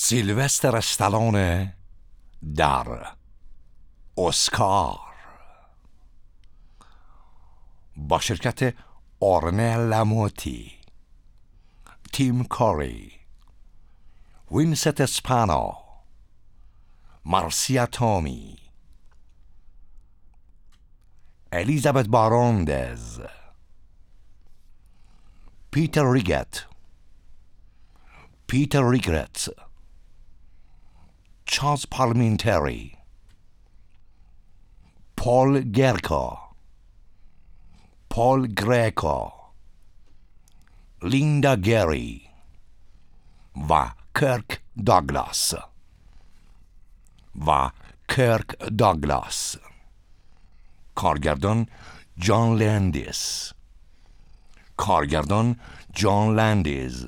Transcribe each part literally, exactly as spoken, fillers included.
سیلوستر استالون در اسکار با شرکت آرنل لاموتی، تیم کاری، وینست اسپانو، مارسیا تومی، الیزابت باروندز، پیتر ریگت، پیتر ریگرت، چارلز پارلمنتری، پول گرکو، پول گریکو، لیندا گری و کرک داگلاس و کرک داگلاس. کارگردان جان لندیس، کارگردان جان لندیز.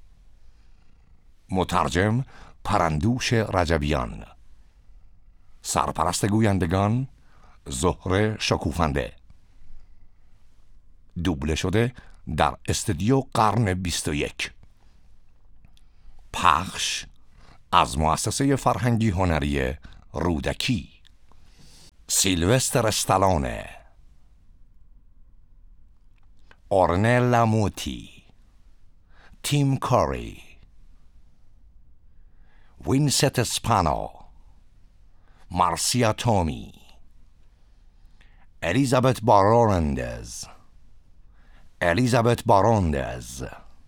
مترجم پرندوش رجبیان. سرپرست گویندگان زهره شکوفنده. دوبله شده در استودیو قرن بیست و یک. پخش از مؤسسه فرهنگی هنری رودکی. سیلوستر استالون، آرنل لاموتی، تیم کاری، وینست اسپانو، مارسیا تومی، الیزابت باروندز، الیزابت باروندز،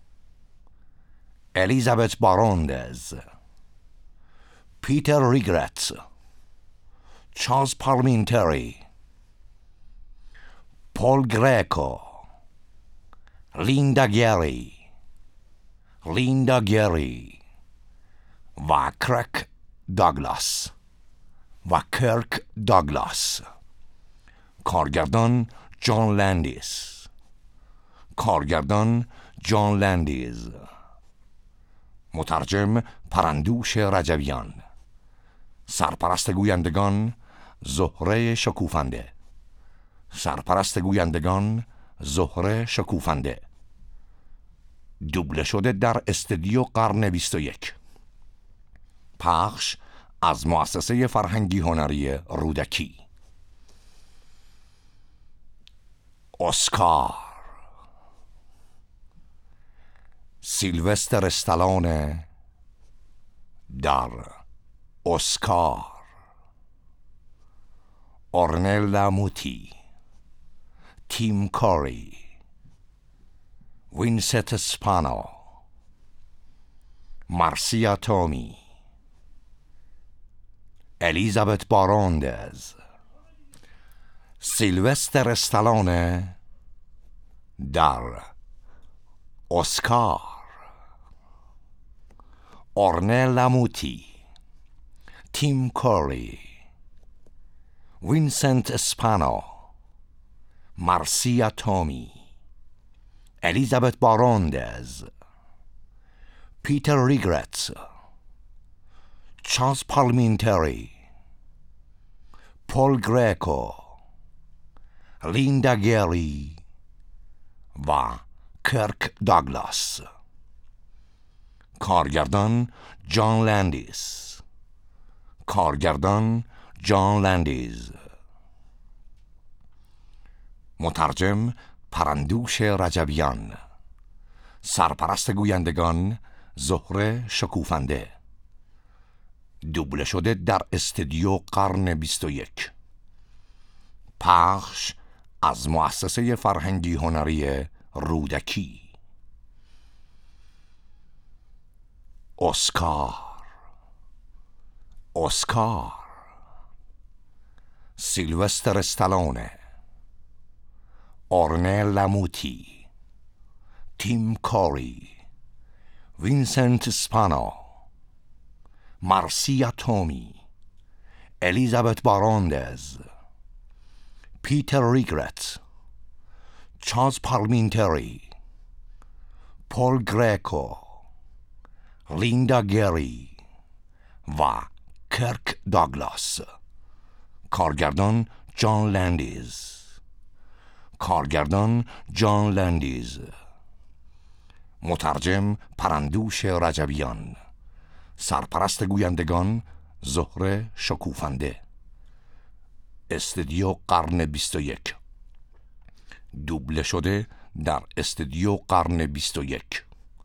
الیزابت باروندز، پیتر ریگرت، چارلز پارلمنتری، پول گریکو، لیندا گری، لیندا گری و کرک داگلاس و کرک داگلاس. کارگردان جان لندیس، کارگردان جان لندیز. مترجم پرندوش رجبیان. سرپرست گویندگان زهره شکوفنده. سرپرست گویندگان زهره شکوفنده. دوبله شده در استودیو قرن بیست و یک. پخش از مؤسسه فرهنگی هنری رودکی. اسکار. سیلوستر استالون در اسکار. آرنل لاموتی، تیم کاری، وینست اسپانو، مارسیا تومی، الیزابت باروندز. سیلوستر استالون در اسکار. آرنل لاموتی، تیم کاری، وینسنت اسپانو، مارسیا تومی، الیزابت باروندز، پیتر ریگرت، چارلز پارلمنتری، پول گریکو، لیندا گری و کرک داگلاس. کارگردان جان لندیس، کارگردان جان لندیز. مترجم پرندوش رجبیان. سرپرست گویندگان زهره شکوفنده. دوبله شده در استودیو قرن بیست و یک. پخش از مؤسسه فرهنگی هنری رودکی. اسکار. اسکار. سیلوستر استالون، آرنل لاموتی، تیم کاری، وینسنت اسپانو، مارسیا تومی، الیزابت باروندز، پیتر ریگرت، چارلز پارلمنتری، پول گریکو، لیندا گری و کرک داگلاس. کارگردان جان لندیز. کارگردان جان لندیز. مترجم پرندوش رجبیان. سرپرست گویندگان زهره شکوفنده. استودیو قرن بیست و یک. دوبله شده در استودیو قرن بیست و یک.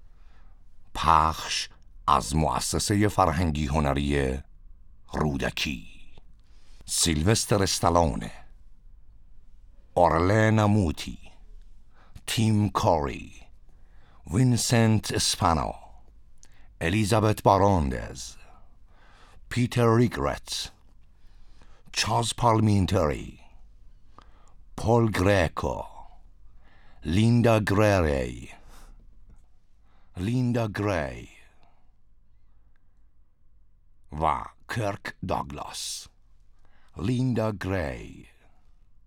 پخش از مؤسسه فرهنگی هنری رودکی. سیلوستر استالونه، اورلنا موتی، تیم کاری، وینسنت اسپانو، الیزابت باراندز، پیتر ریگرتس، چارلز پالمینتری، پول گریکو، لیندا گری، لیندا گری و کرک داگلاس. لیندا گری